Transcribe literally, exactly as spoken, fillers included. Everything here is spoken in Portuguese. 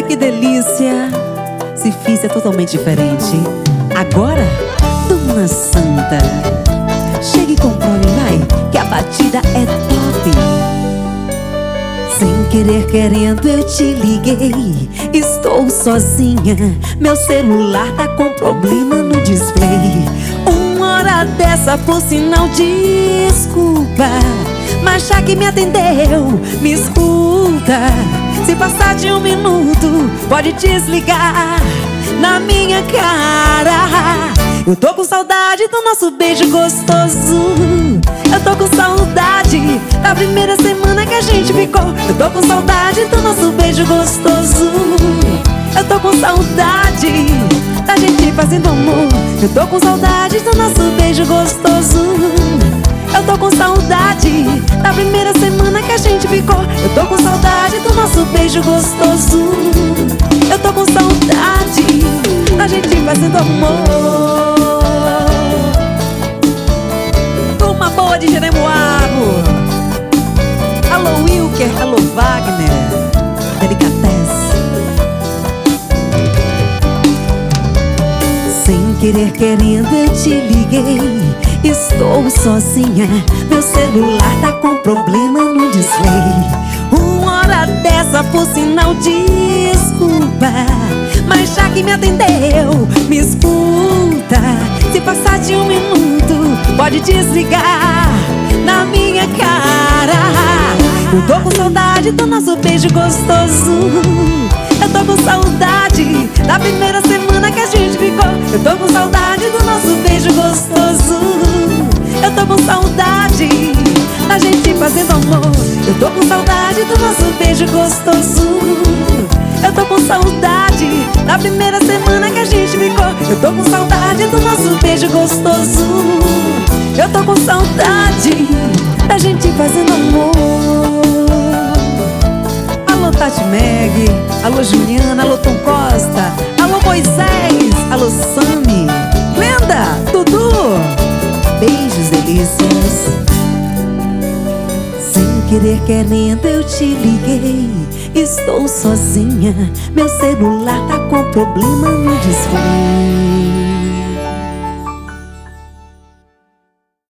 Eita, que delícia! Se fiz é totalmente diferente. Agora, Dona Santa, chega e comprove, vai, que a batida é top. Sem querer, querendo, eu te liguei. Estou sozinha, meu celular tá com problema no display. Uma hora dessa, por sinal, desculpa, mas já que me atendeu, me escuta. Se passar de um minuto, pode desligar na minha cara. Eu tô com saudade do nosso beijo gostoso. Eu tô com saudade da primeira semana que a gente ficou. Eu tô com saudade do nosso beijo gostoso. Eu tô com saudade da gente fazendo amor. Eu tô com saudade do nosso beijo gostoso. Eu tô com saudade da primeira semana que a gente ficou. Eu tô com saudade do nosso beijo gostoso. Eu tô com saudade da gente fazendo amor. Turma boa de Jeremoabo. Alô Wilker, alô Wagner, Delicatesse. Sem querer, querendo, eu te liguei. Estou sozinha, meu celular tá com problema no display. Uma hora dessa, por sinal, desculpa, mas já que me atendeu, me escuta. Se passar de um minuto, pode desligar na minha cara. Eu tô com saudade do nosso beijo gostoso. Eu tô com saudade da primeira semana que a gente ficou. Eu tô com saudade do nosso beijo gostoso. Eu tô com saudade da gente fazendo amor. Eu tô com saudade do nosso beijo gostoso. Eu tô com saudade da primeira semana que a gente ficou. Eu tô com saudade do nosso beijo gostoso. Eu tô com saudade da gente fazendo amor. Alô Tati Meg, alô Juliana, alô Tom Costa, alô Moisés, alô Sami, Glenda, Dudu. Beijos, delícias. Sem querer, querendo, eu te liguei. Estou sozinha, meu celular tá com problema no display.